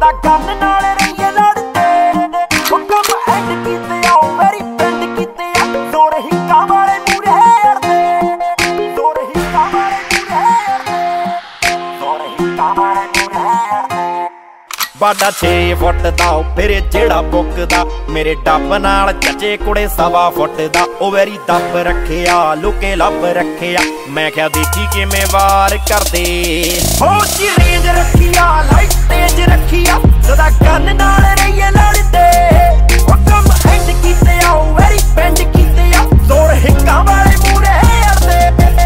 ਸਦਾ ਕੰਨ ਨਾਲ ਰਹੀਏ ਲੜਦੇ ਉਹ ਕੰਮ ਐਂਡ ਕੀਤੇ ਆ ਮੇਰੀ ਪਿੰਡ ਕੀਤੇ ਆ ਜ਼ੋਰ ਹਿੱਕਾਂ ਵਾਲੇ ਮੂਰੇ ਅੜਦੇ ਜ਼ੋਰ ਹਿੱਕਾਂ ਵਾਲੇ ਮੂਰੇ ਅੜਦੇ ਜ਼ੋਰ ਹਿੱਕਾਂ ਵਾਲੇ ਮੂਰੇ ਅੜਦੇ ਬਾਡਾ 6 ਫੁੱਟ ਦਾ ਫਿਰ ਜਿਹੜਾ ਬੁੱਕਦਾ ਮੇਰੇ ਡੱਬ ਨਾਲ ਚੱਚੇ ਕੁੜੇ 1.25 ਫੁੱਟ ਦਾ ਉਹ ਵੈਰੀ ਦੱਬ ਰੱਖਿਆ ਲੁਕੇ ਲੱਭ ਰੱਖਿਆ ਮੈਂ ਕਿਹਾ ਦੇਖੀ ਕਿਵੇਂ ਵਾਰ ਕਰਦੇ ਹੋ ਜੀ ਰੇਂਜ ਰੱਖਿਆ ਲਾਈਟ ਤੇਜ ਰੱਖਿਆ ਸਦਾ ਕੰਨ ਨਾਲ ਰਹੀਏ ਲੜਦੇ ਉਹ ਕੰਮ ਐਂਡ ਕੀਤੇ ਆ ਵੈਰੀ ਪਿੰਡ ਕੀਤੇ ਆ ਜ਼ੋਰ ਹਿੱਕਾਂ ਵਾਲੇ ਮੂਰੇ ਅੜਦੇ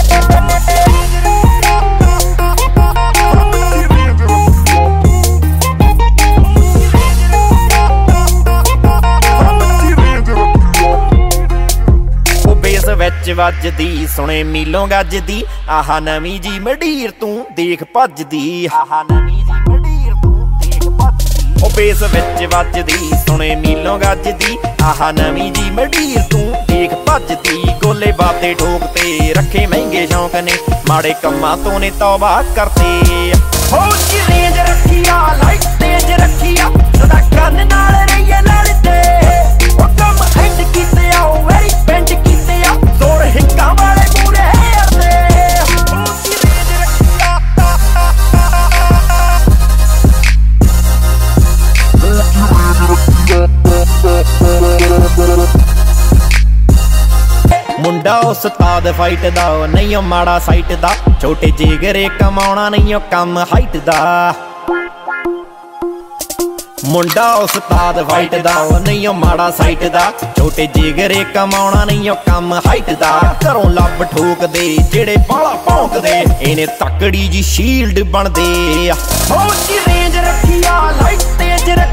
ਵਿੱਚ ਵੱਜਦੀ ਸੁਣੇ ਮੀਲੋਂ ਗੱਜਦੀ ਆਹਾ ਨਵੀਂ ਜੀ ਮਡੀਰ ਤੂੰ ਦੇਖ ਭੱਜਦੀ ਆਹਾ ਨਵੀਂ ਜੀ ਮਡੀਰ ਤੂੰ ਦੇਖ ਭੱਜਦੀ ਉਹ ਬੇਸ ਵਿੱਚ ਵੱਜਦੀ ਸੁਣੇ ਮੀਲੋਂ ਗੱਜਦੀ ਆਹਾ ਨਵੀਂ ਜੀ ਮਡੀਰ ਤੂੰ ਦੇਖ ਭੱਜਦੀ ਗੋਲੇ ਬਾਤੇ ਠੋਕ ਤੇ ਰੱਖੇ ਮਹਿੰਗੇ ਸ਼ੌਂਕ ਨੇ ਮਾੜੇ ਕੰਮਾਂ ਤੋਂ ਨੇ ਤੌਬਾ ਕਰਤੇ ਹੋ ਜੀ ਰੇਂਜ ਰੱਖਿਆ ਲਾਈਟ ਤੇਜ ਰੱਖਿਆ ਸਦਾ ਕੰਨ ਨਾਲ ਰਹੀਏ ਲੜਦੇ ਉਹ ਕੰਮ ਐਂਡ ਕੀਤੇ ਆ ਵੈਰੀ ਪਿੰਡ ਕੀਤੇ ਆ ਜ਼ੋਰ ਹਿੱਕਾਂ ਵਾਲੇ ਮੂਰੇ ਅੜਦੇ ਹੋ ਜੀ ਰੇਂਜ ਰੱਖਿਆ ਮੁੰਡਾ ਉਸਤਾਦ ਫਾਈਟ ਦਾ ਨਹੀਂ ਮਾੜਾ ਸਾਈਟ ਦਾ ਛੋਟੇ ਜਿਗਰੇ ਕਮਾਉਣਾ ਨਹੀਂ ਕੰਮ ਹਾਈਟ ਦਾ ਮੁੰਡਾ ਉਸਤਾਦ ਫਾਈਟ ਦਾ ਨਹੀਂ ਮਾੜਾ ਸਾਈਟ ਦਾ ਛੋਟੇ ਜਿਗਰੇ ਕਮਾਉਣਾ ਨਹੀਂ ਕੰਮ ਹਾਈਟ ਦਾ ਘਰੋਂ ਲੱਭ ਠੋਕਦੇ ਜਿਹੜੇ ਬਾਲਾ ਭੌਂਕਦੇ ਇਹਨੇ ਤਕੜੀ ਜੀ ਸ਼ੀਲਡ ਬਣਦੇ ਹੋ ਜੀ ਰੇਂਜ ਰੱਖਿਆ ਲਾਈਟ ਤੇਜ